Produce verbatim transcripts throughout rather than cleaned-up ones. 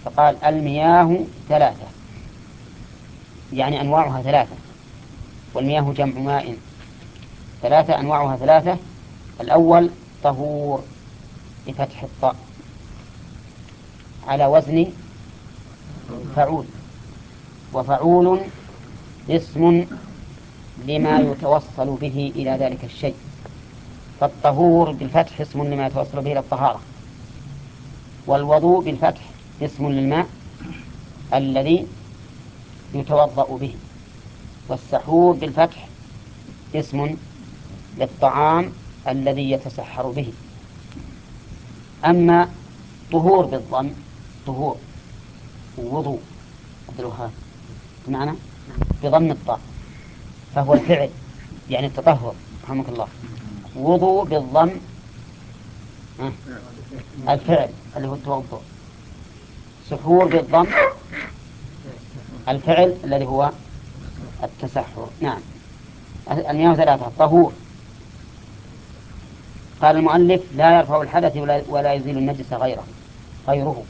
فقال المياه ثلاثة، يعني أنواعها ثلاثة، والمياه جمع ماء، ثلاثة أنواعها ثلاثة. الأول طهور بفتح الطاء على وزن فعول، وفعول اسم لما يتوصل به إلى ذلك الشيء، فالطهور بالفتح اسم لما يتوصل به إلى الطهارة، والوضوء بالفتح اسم للماء الذي يتوضأ به، والسحور بالفتح اسم للطعام الذي يتسحر به. أما طهور بالضم، طهور ووضوء عبد الوهاب بمعنى بضم الطاء، فهو الفعل يعني التطهر رحمك الله. وضوء بالضم الفعل اللي هو التوضؤ. سحور بالضم الفعل الذي هو التسحر. نعم. المياه ثلاثة: طهور، قال المؤلف لا يرفع الحدث ولا, ولا يزيل النجس غيره غيره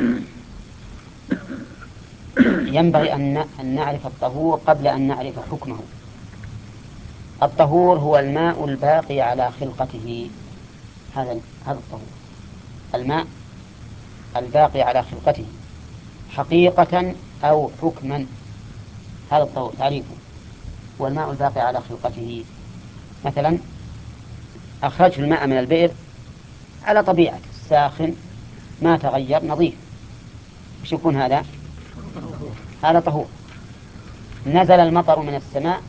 ينبغي أن نعرف الطهور قبل أن نعرف حكمه. الطهور هو الماء الباقي على خلقته، هذا هذا الطهور، الماء الباقي على خلقته حقيقة أو حكما، هذا الطهور تعريفه. والماء الباقي على خلقته مثلا أخرجت الماء من البئر على طبيعته ساخن ما تغير نظيف، وش يكون هذا؟ هذا طهور. نزل المطر من السماء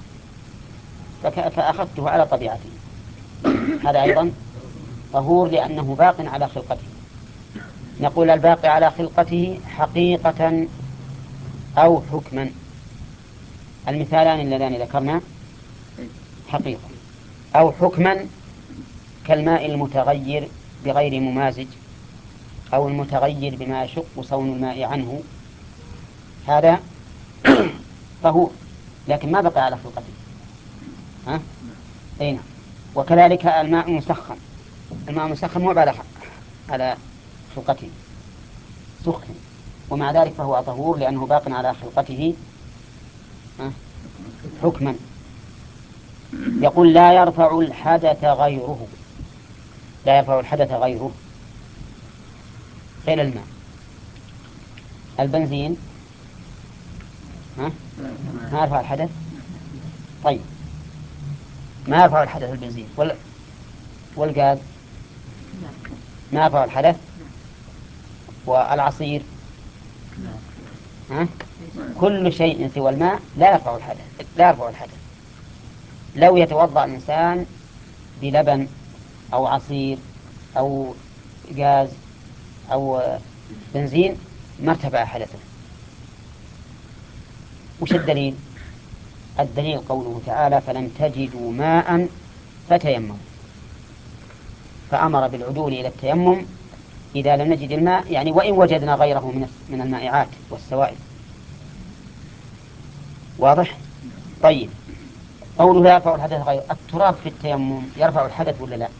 فأخذته على طبيعته، هذا أيضا طهور لأنه باق على خلقته. نقول الباقي على خلقته حقيقة أو حكما. المثالان اللذان ذكرنا حقيقة، أو حكما كالماء المتغير بغير ممازج، أو المتغير بما يشق صون الماء عنه، هذا طهور لكن ما بقى على خلقته. ها؟ أين؟ وكذلك الماء المسخن، الماء المسخن مو على على خلقته، سخن، ومع ذلك فهو طهور لأنه باق على خلقته حكما. يقول لا يرفع الحدث غيره، لا يرفع الحدث غيره غير الماء. البنزين ها؟ ما يرفع الحدث. طيب ما يرفع الحدث البنزين وال... والغاز ما يرفع الحدث، والعصير ها؟ كل شيء سوى الماء لا يرفع الحدث، لا يرفع الحدث. لو يتوضأ الإنسان بلبن أو عصير أو غاز أو بنزين ما ارتفع حدثه. وش الدليل؟ الدليل قوله تعالى فلم تجدوا ماء فتيمموا، فأمر بالعدول إلى التيمم إذا لم نجد الماء، يعني وإن وجدنا غيره من المائعات والسوائل. واضح؟ طيب قوله لا يرفع الحدث غير التراب في التيمم يرفع الحدث ولا لا؟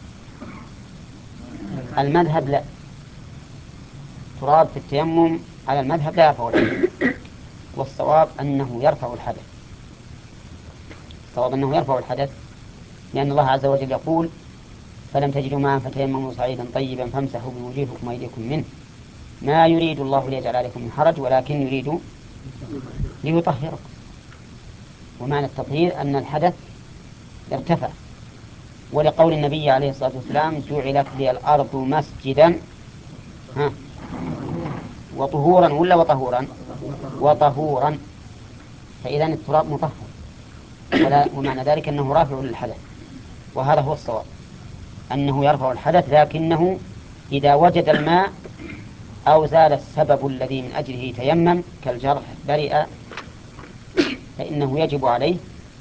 المذهب لا، تراب في التيمم على المذهب لا يرفع الحدث، والصواب أنه يرفع الحدث. الصواب أنه يرفع الحدث لأن الله عز وجل يقول فلم تجدوا ماء فتيمموا صعيدا طيبا فامسحوا بوجوهكم وأيديكم منه ما يريد الله ليجعل عليكم من حرج ولكن يريد ليطهركم. ومعنى التطهير أن الحدث ارتفع، ولقول النبي عليه الصلاة والسلام جعلت لي الأرض مسجدا ها وطهورا ولا وطهورا وطهورا، فإذا التراب مطهر، ومعنى ذلك أنه رافع للحدث. وهذا هو الصواب أنه يرفع الحدث، لكنه إذا وجد الماء أو زال السبب الذي من أجله تيمم كالجرح برئ فإنه يجب عليه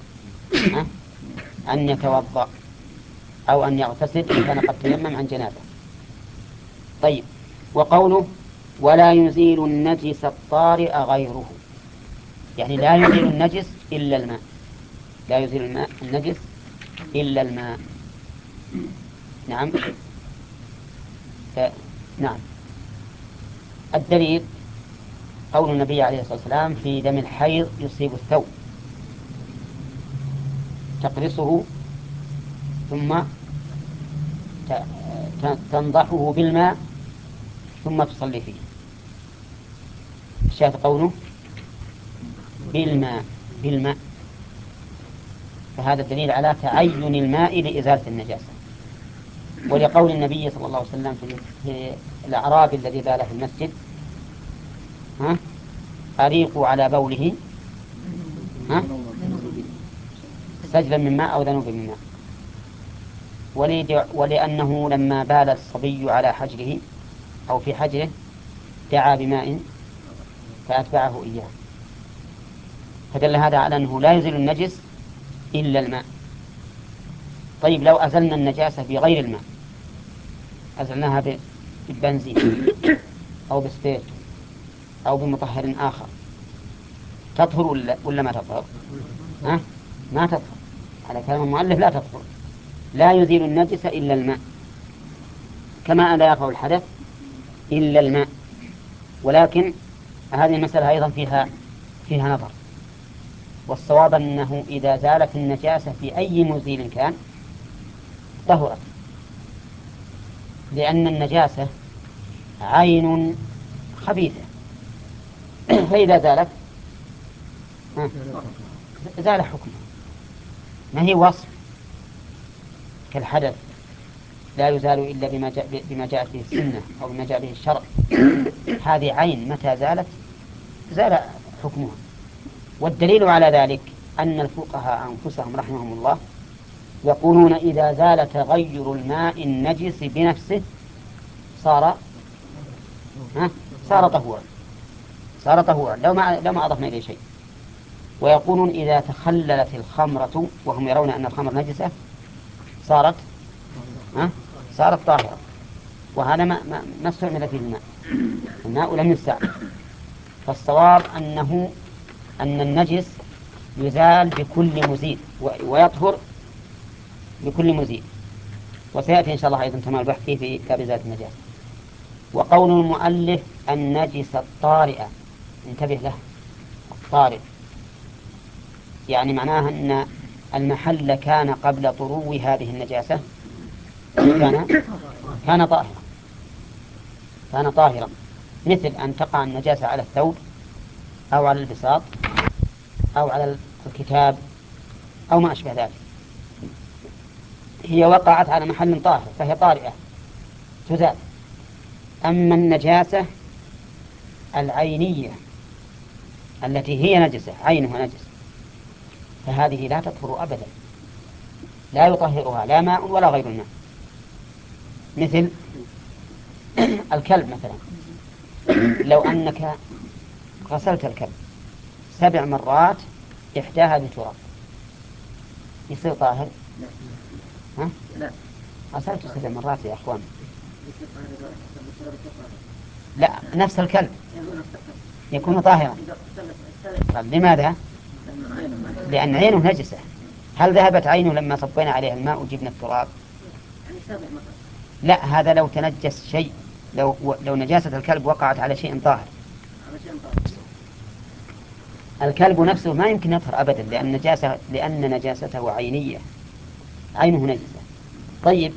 أن يتوضأ أو أن يغتسل إن كان قد تيمم عن جنابه. طيب وقوله ولا يزيل النجس الطارئ غيره، يعني لا يزيل النجس إلا الماء، لا يزيل الماء النجس إلا الماء. نعم ف... نعم الدليل قول النبي عليه الصلاة والسلام في دم الحيض يصيب الثوب تقرصه ثم تنضحه بالماء ثم تصلي فيه. الشاهد قوله بالماء بالماء، فهذا الدليل على تعين الماء لإزالة النجاسة. ولقول النبي صلى الله عليه وسلم في الأعرابي الذي بال في المسجد ها أريقوا على بوله ها سجلا من ماء أو ذنوب من ماء. ولأنه لما بال الصبي على حجره أو في حجره دعا بماء فأتبعه إياه، فدل هذا على أنه لا يزيل النجس إلا الماء. طيب لو أزلنا النجاسة بغير الماء، أزلناها بالبنزين أو بسبيرت أو بمطهر آخر، تطهر ولا, ولا ما تطهر؟ ها؟ ما تطهر، على كلام المؤلف لا تطهر. لا يزيل النجس إلا الماء، كما لا يرفع الحدث إلا الماء. ولكن هذه المسألة أيضا فيها فيها نظر، والصواب أنه إذا زالت النجاسة في أي مزيل كان طهرت، لأن النجاسة عين خبيثة فإذا زالت زال حكمها، ما هي وصف كالحدث لا يزال إلا بما جاء بما جاءت به السنة أو بما جاء به الشرع. هذه عين متى زالت زال حكمها. والدليل على ذلك أن الفقهاء أنفسهم رحمهم الله يقولون إذا زال تغير الماء النجس بنفسه صار ها صار طهورا صار طهورا لو ما لو ما أضفنا إليه شيء. ويقولون إذا تخللت الخمرة وهم يرون أن الخمر نجسة صارت ها صارت طاهرة، وهذا ما ما, ما استعمل فيه الماء، الماء لم يستعمل. فالصواب أنه أن النجس يزال بكل مزيل ويطهر بكل مزيل، وسيأتي إن شاء الله أيضا تمام البحث فيه في كتاب إزالة النجاسة. وقول المؤلف النجس الطارئة، انتبه له، الطارئ يعني معناها أن المحل كان قبل طرو هذه النجاسة كان كان طاهرا كان طاهرا مثل أن تقع النجاسة على الثوب أو على البساط أو على الكتاب أو ما أشبه ذلك، هي وقعت على محل طاهر فهي طارئة تزال. أما النجاسة العينية التي هي نجسة عينها نجس فهذه لا تطهر أبدا، لا يطهرها لا ماء ولا غير الماء. مثل الكلب مثلا، لو أنك غسلت الكلب سبع مرات إحداها بتراب يصير طاهر؟ ها؟ غسلت سبع مرات يا أخوان. لا، نفس الكلب يكون طاهرا. طيب لماذا؟ لأن عينه نجسة. هل ذهبت عينه لما صبينا عليها الماء وجبنا التراب؟ لا، هذا لو تنجس شيء، لو لو نجاسة الكلب وقعت على شيء طاهر. الكلب نفسه ما يمكن يطهر أبدا لأن نجاسة لأن نجاسته عينية، عينه نجسة. طيب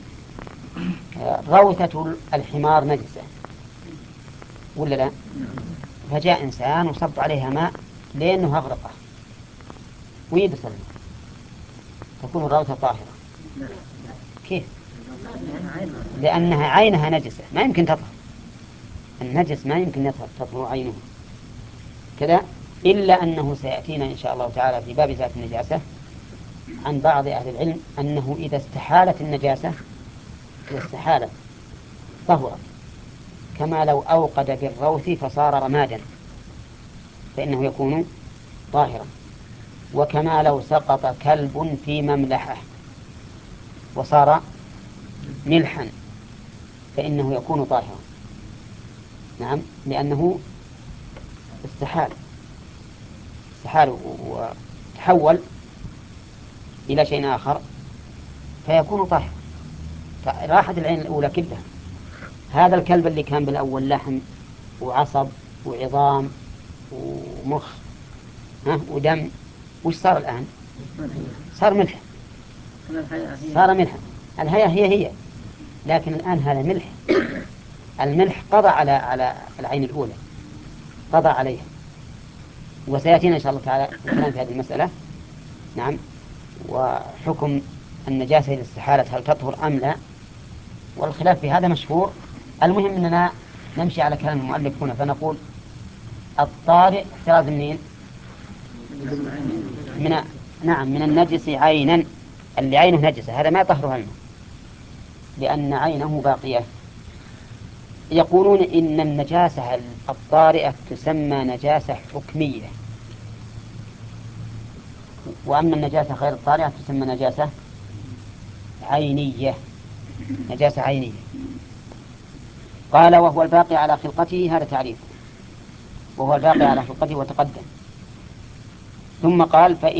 روثة الحمار نجسة ولا لا؟ فجاء إنسان وصب عليها ماء لأنه أغرقه ويبس الماء، تكون الروثة طاهرة. كيف؟ لأنها عينها نجسة ما يمكن تطهر، النجس ما يمكن يطهر تطهر عينه كذا، إلا أنه سيأتينا إن شاء الله تعالى في باب ذات النجاسة عن بعض أهل العلم أنه إذا استحالت النجاسة إذا استحالت طهرت، كما لو أوقد بالروث فصار رمادا فإنه يكون طاهرا، وكما لو سقط كلب في مملحة وصار ملحا فإنه يكون طاهرا. نعم، لأنه استحال استحال وتحول إلى شيء آخر فيكون طاهرا. راحت العين الأولى كلها. هذا الكلب اللي كان بالأول لحم وعصب وعظام ومخ، ها ودم، وش صار الآن؟ صار ملح. صار ملح. الهيئة هي هي، لكن الآن هذا ملح. الملح قضى على على العين الأولى، قضى عليها. وسيأتينا إن شاء الله تعالى الكلام في هذه المسألة. نعم. وحكم النجاسة إذا استحالت هل تطهر أم لا، والخلاف في هذا مشهور. المهم أننا نمشي على كلام المؤلف هنا، فنقول الطارئ احتراز منين؟ من نعم من النجس عينا، اللي عينه نجسة هذا ما يطهرها الماء لأن عينه باقية. يقولون إن النجاسة الطارئة تسمى نجاسة حكمية، وأما النجاسة غير الطارئة تسمى نجاسة عينية. نجاسة عينية. قال وهو الباقي على خلقته، هذا تعريف، وهو الباقي على خلقته وتقدم. ثم قال فإن